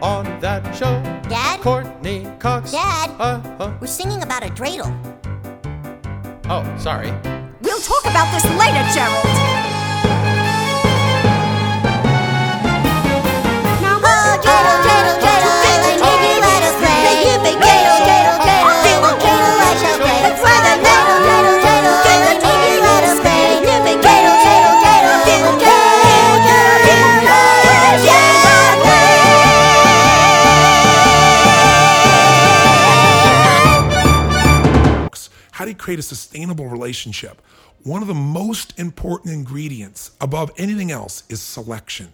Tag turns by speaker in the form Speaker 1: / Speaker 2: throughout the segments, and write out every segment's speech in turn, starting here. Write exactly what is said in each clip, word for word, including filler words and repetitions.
Speaker 1: on that show.
Speaker 2: Dad?
Speaker 1: Courtney Cox.
Speaker 2: Dad?
Speaker 1: Uh-huh.
Speaker 2: We're singing about a dreidel.
Speaker 1: Oh, sorry.
Speaker 3: We'll talk about this later, Gerald.
Speaker 2: Now, oh, dreidel, dreidel, dreidel, I need you let us play. Dreidel, dreidel, dreidel, dreidel, I shall play. That's why the dreidel, dreidel, dreidel, I need you let us play. Dreidel, dreidel, dreidel, dreidel, dreidel, I shall play.
Speaker 4: How do you create a sustainable relationship? One of the most important ingredients above anything else is selection.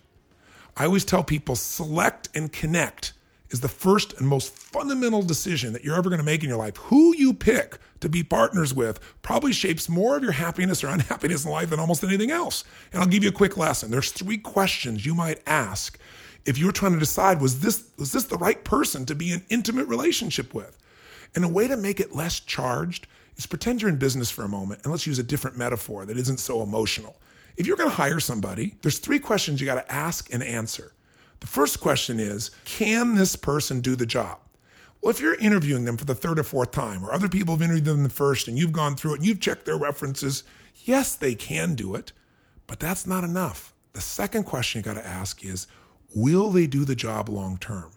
Speaker 4: I always tell people select and connect is the first and most fundamental decision that you're ever going to make in your life. Who you pick to be partners with probably shapes more of your happiness or unhappiness in life than almost anything else. And I'll give you a quick lesson. There's three questions you might ask if you were trying to decide, was this, was this the right person to be in an intimate relationship with? And a way to make it less charged is pretend you're in business for a moment, and let's use a different metaphor that isn't so emotional. If you're going to hire somebody, there's three questions you got to ask and answer. The first question is, can this person do the job? Well, if you're interviewing them for the third or fourth time, or other people have interviewed them the first, and you've gone through it, and you've checked their references, yes, they can do it, but that's not enough. The second question you got to ask is, will they do the job long term?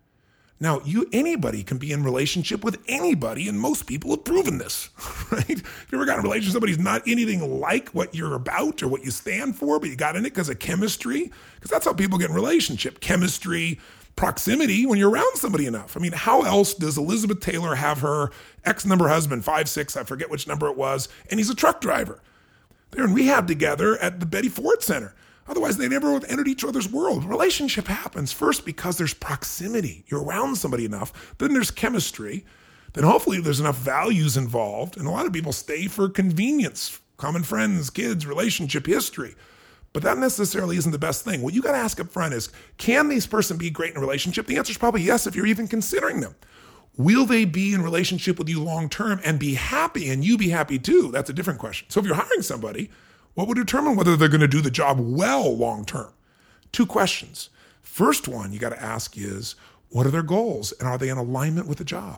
Speaker 4: Now, you anybody can be in relationship with anybody, and most people have proven this, right? If you ever got in a relationship with somebody who's not anything like what you're about or what you stand for, but you got in it because of chemistry, because that's how people get in relationship, chemistry, proximity, when you're around somebody enough. I mean, how else does Elizabeth Taylor have her ex-number husband, five six, I forget which number it was, and he's a truck driver. They're in rehab together at the Betty Ford Center. Otherwise, they never entered each other's world. Relationship happens first because there's proximity. You're around somebody enough. Then there's chemistry. Then hopefully there's enough values involved. And a lot of people stay for convenience, common friends, kids, relationship history. But that necessarily isn't the best thing. What you got to ask up front is, can this person be great in a relationship? The answer is probably yes if you're even considering them. Will they be in relationship with you long term and be happy and you be happy too? That's a different question. So if you're hiring somebody, what would determine whether they're going to do the job well long-term? Two questions. First one you got to ask is, what are their goals and are they in alignment with the job?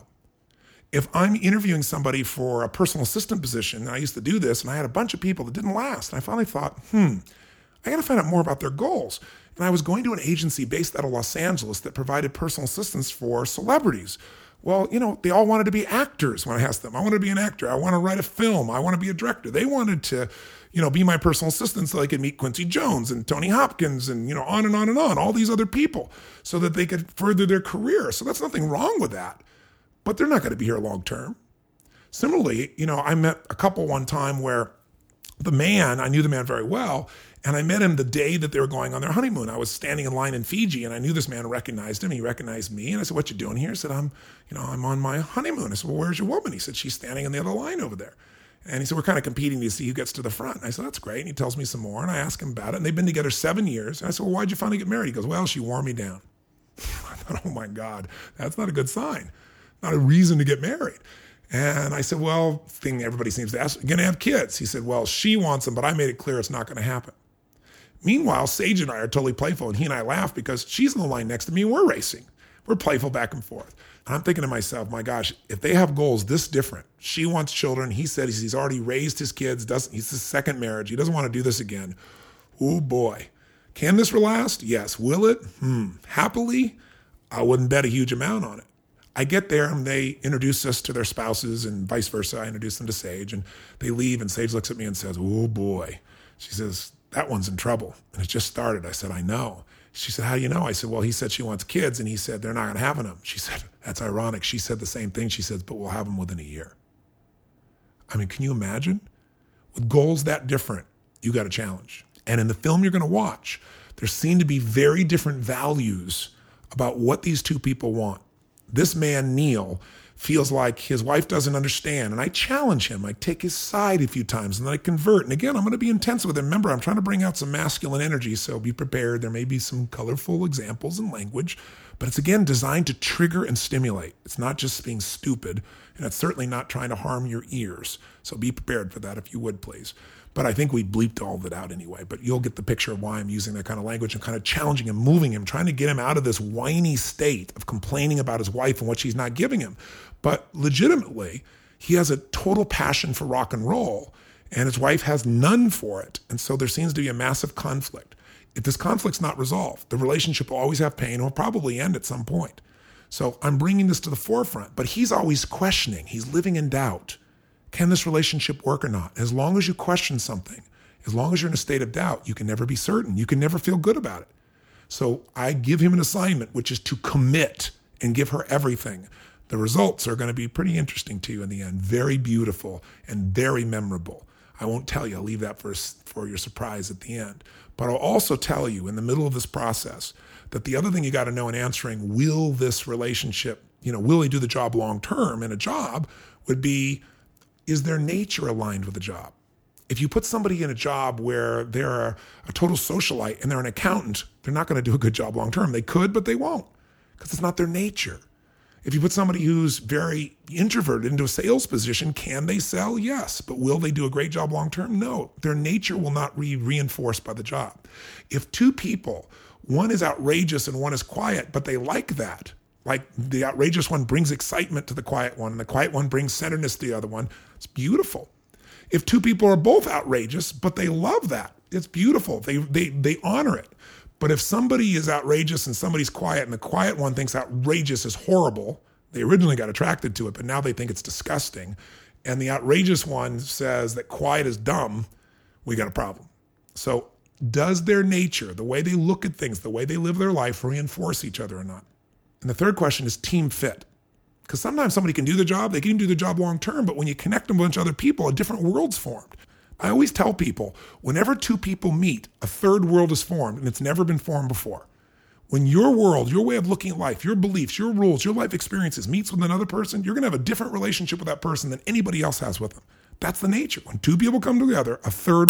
Speaker 4: If I'm interviewing somebody for a personal assistant position, and I used to do this, and I had a bunch of people that didn't last, and I finally thought, hmm, I got to find out more about their goals. And I was going to an agency based out of Los Angeles that provided personal assistants for celebrities. Well, you know, they all wanted to be actors when I asked them. I want to be an actor. I want to write a film. I want to be a director. They wanted to, you know, be my personal assistant so I could meet Quincy Jones and Tony Hopkins and, you know, on and on and on, all these other people so that they could further their career. So that's nothing wrong with that, but they're not going to be here long term. Similarly, you know, I met a couple one time where the man, I knew the man very well, and I met him the day that they were going on their honeymoon. I was standing in line in Fiji, and I knew this man recognized him. He recognized me, and I said, "What you doing here?" He said, "I'm, you know, I'm on my honeymoon." I said, "Well, where's your woman?" He said, "She's standing in the other line over there." And he said, "We're kind of competing to see who gets to the front." And I said, "That's great." And he tells me some more, and I ask him about it. And they've been together seven years. And I said, "Well, why'd you finally get married?" He goes, "Well, she wore me down." I thought, oh my God, that's not a good sign. Not a reason to get married. And I said, well, thing everybody seems to ask, going to have kids? He said, well, she wants them, but I made it clear it's not going to happen. Meanwhile, Sage and I are totally playful, and he and I laugh because she's in the line next to me and we're racing. We're playful back and forth. And I'm thinking to myself, my gosh, if they have goals this different, she wants children. He said he's already raised his kids. Doesn't He's his second marriage. He doesn't want to do this again. Oh boy. Can this last? Yes. Will it? Hmm. Happily? I wouldn't bet a huge amount on it. I get there and they introduce us to their spouses and vice versa. I introduce them to Sage and they leave and Sage looks at me and says, oh boy. She says, that one's in trouble. And it just started. I said, I know. She said, how do you know? I said, well, he said she wants kids and he said they're not going to have them. She said, that's ironic. She said the same thing. She says, but we'll have them within a year. I mean, can you imagine? With goals that different, you got a challenge. And in the film you're going to watch, there seem to be very different values about what these two people want. This man, Neil, feels like his wife doesn't understand. And I challenge him. I take his side a few times and then I convert. And again, I'm going to be intense with him. Remember, I'm trying to bring out some masculine energy, so be prepared. There may be some colorful examples and language, but it's again designed to trigger and stimulate. It's not just being stupid, and it's certainly not trying to harm your ears. So be prepared for that if you would, please. But I think we bleeped all of it out anyway. But you'll get the picture of why I'm using that kind of language and kind of challenging him, moving him, trying to get him out of this whiny state of complaining about his wife and what she's not giving him. But legitimately, he has a total passion for rock and roll, and his wife has none for it. And so there seems to be a massive conflict. If this conflict's not resolved, the relationship will always have pain and will probably end at some point. So I'm bringing this to the forefront, but he's always questioning. He's living in doubt. Can this relationship work or not? As long as you question something, as long as you're in a state of doubt, you can never be certain. You can never feel good about it. So I give him an assignment, which is to commit and give her everything. The results are going to be pretty interesting to you in the end. Very beautiful and very memorable. I won't tell you. I'll leave that for, for your surprise at the end. But I'll also tell you in the middle of this process that the other thing you got to know in answering, will this relationship, you know, will he do the job long term in a job, would be, is their nature aligned with the job? If you put somebody in a job where they're a, a total socialite and they're an accountant, they're not going to do a good job long term. They could, but they won't, because it's not their nature. If you put somebody who's very introverted into a sales position, can they sell? Yes. But will they do a great job long term? No. Their nature will not be reinforced by the job. If two people, one is outrageous and one is quiet, but they like that, like the outrageous one brings excitement to the quiet one and the quiet one brings centeredness to the other one, it's beautiful. If two people are both outrageous, but they love that, it's beautiful. They they they honor it. But if somebody is outrageous and somebody's quiet and the quiet one thinks outrageous is horrible, they originally got attracted to it, but now they think it's disgusting, and the outrageous one says that quiet is dumb, we got a problem. So does their nature, the way they look at things, the way they live their life, reinforce each other or not? And the third question is team fit. Because sometimes somebody can do the job, they can do the job long term, but when you connect them with a bunch of other people, a different world's formed. I always tell people, whenever two people meet, a third world is formed, and it's never been formed before. When your world, your way of looking at life, your beliefs, your rules, your life experiences meets with another person, you're going to have a different relationship with that person than anybody else has with them. That's the nature. When two people come together, a third